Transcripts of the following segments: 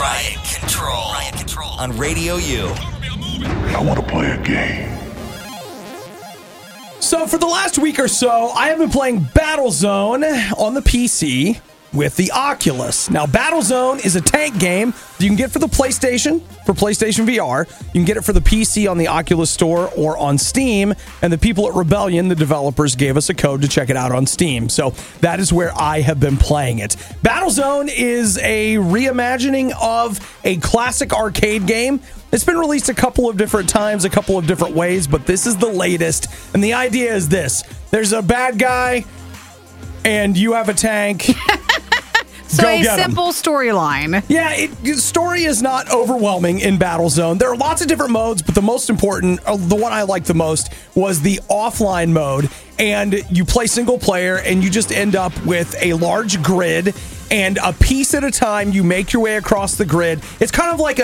Riot Control. Riot Control on Radio U. I want to play a game. So for the last week or so, I have been playing Battlezone on the PC with the Oculus. Now, Battlezone is a tank game that you can get for the PlayStation, for PlayStation VR. You can get it for the PC on the Oculus Store or on Steam. And the people at Rebellion, the developers, gave us a code to check it out on Steam. So that is where I have been playing it. Battlezone is a reimagining of a classic arcade game. It's been released a couple of different times, a couple of different ways, but this is the latest. And the idea is this. There's a bad guy, and you have a tank. So a simple storyline. Yeah, story is not overwhelming in Battlezone. There are lots of different modes, but the most important, the one I liked the most, was the offline mode. And you play single player, and you just end up with a large grid, and a piece at a time, you make your way across the grid. It's kind of like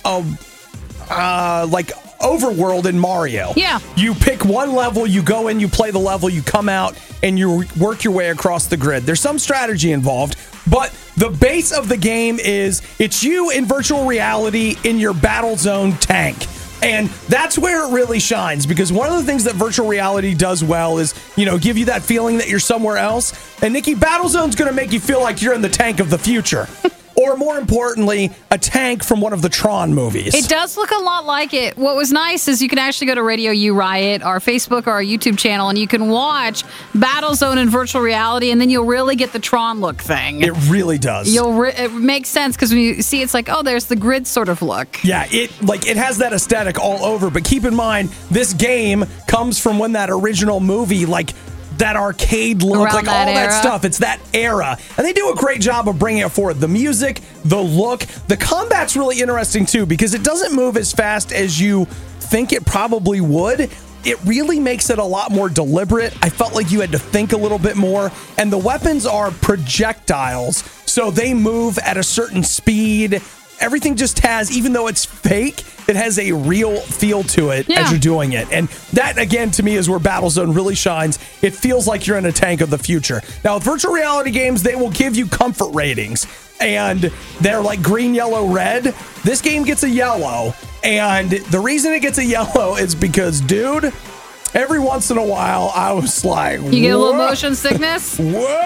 like Overworld in Mario. Yeah. You pick one level, you go in, you play the level, you come out, and you work your way across the grid. There's some strategy involved, but the base of the game is it's you in virtual reality in your Battlezone tank. And that's where it really shines, because one of the things that virtual reality does well is, give you that feeling that you're somewhere else. And Nikki, Battlezone's going to make you feel like you're in the tank of the future. Or more importantly, a tank from one of the Tron movies. It does look a lot like it. What was nice is you can actually go to Radio U Riot, our Facebook or our YouTube channel, and you can watch Battlezone in virtual reality, and then you'll really get the Tron look thing. It really does. It makes sense, because when you see it's like, oh, there's the grid sort of look. Yeah, it has that aesthetic all over, but keep in mind, this game comes from when that original movie, that arcade look, around all that stuff. It's that era. And they do a great job of bringing it forward. The music, the look, the combat's really interesting too, because it doesn't move as fast as you think it probably would. It really makes it a lot more deliberate. I felt like you had to think a little bit more. And the weapons are projectiles, so they move at a certain speed. Everything just has, even though it's fake, it has a real feel to it as you're doing it. And that, again, to me, is where Battlezone really shines. It feels like you're in a tank of the future. Now, with virtual reality games, they will give you comfort ratings. And they're like green, yellow, red. This game gets a yellow. And the reason it gets a yellow is because, dude, every once in a while, I was like, you get a little motion sickness?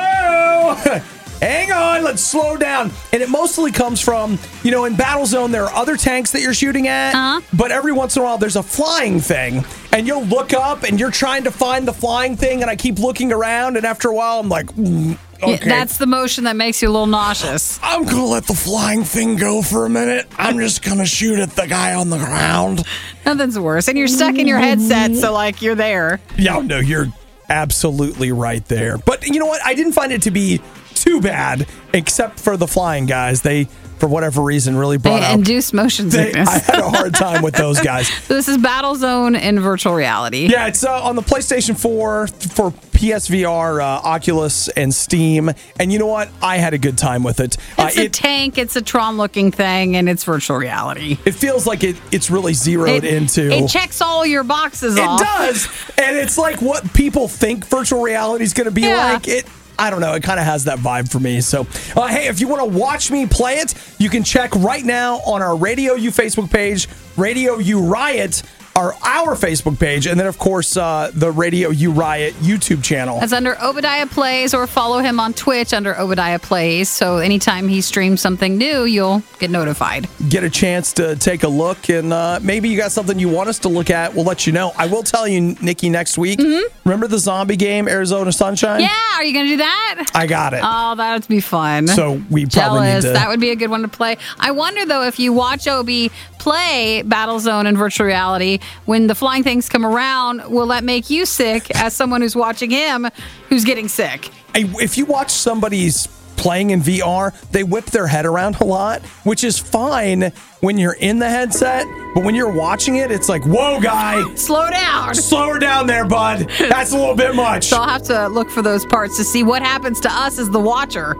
Whoa! Hang on, let's slow down. And it mostly comes from, in Battlezone, there are other tanks that you're shooting at, but every once in a while, there's a flying thing. And you'll look up, and you're trying to find the flying thing, and I keep looking around, and after a while, I'm like, okay. Yeah, that's the motion that makes you a little nauseous. I'm going to let the flying thing go for a minute. I'm just going to shoot at the guy on the ground. Nothing's worse. And you're stuck in your headset, so, you're there. Yeah, no, you're absolutely right there. But you know what? I didn't find it to be too bad, except for the flying guys. They, for whatever reason, really brought out induced motion sickness. I had a hard time with those guys. So this is Battlezone in virtual reality. Yeah, it's on the PlayStation 4 for PSVR, Oculus, and Steam. And you know what? I had a good time with it. It's a tank. It's a Tron-looking thing, and it's virtual reality. It feels like it's really zeroed into. It checks all your boxes off. It does, and it's like what people think virtual reality is going to be like. I don't know. It kind of has that vibe for me. So, hey, if you want to watch me play it, you can check right now on our Radio U Facebook page, Radio U Riot, our Facebook page, and then, of course, the Radio U Riot YouTube channel. That's under Obadiah Plays, or follow him on Twitch under Obadiah Plays. So anytime he streams something new, you'll get notified. Get a chance to take a look, and maybe you got something you want us to look at. We'll let you know. I will tell you, Nikki, next week. Remember the zombie game, Arizona Sunshine? Yeah, are you going to do that? I got it. Oh, that would be fun. So we probably need to. That would be a good one to play. I wonder, though, if you watch Obi play Battlezone in virtual reality, when the flying things come around, will that make you sick as someone who's watching him who's getting sick? If you watch somebody's playing in VR, they whip their head around a lot, which is fine when you're in the headset, but when you're watching it, it's like, whoa, guy. Slow down. Slow her down there, bud. That's a little bit much. So I'll have to look for those parts to see what happens to us as the watcher.